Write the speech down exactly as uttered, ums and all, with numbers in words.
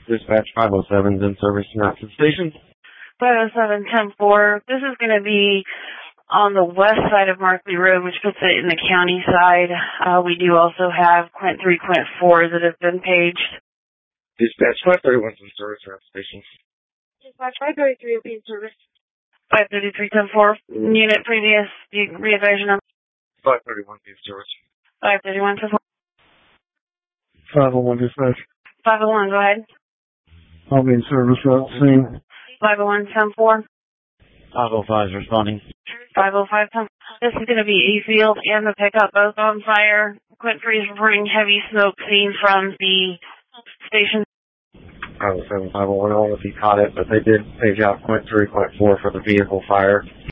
Dispatch five oh seven's in service to the station. five oh seven ten four. This is going to be on the west side of Markley Road, which puts it in the county side. Uh, we do also have Quint three, Quint four that have been paged. Dispatch five thirty-one's in service to the station. Dispatch five thirty-three will be in service. five thirty-three ten four. Unit previous. Re-advise your number. five thirty-one be in service. five thirty-one ten four. five oh one dispatch. five oh one, go ahead. I'll be in service at the scene. five oh one ten four. five oh five is responding. five oh five ten. This is going to be E-Field and the pickup both on fire. Quint three is reporting heavy smoke seen from the station. five oh seven, five oh one, I don't know if he caught it, but they did page out Quint three, Quint four for the vehicle fire.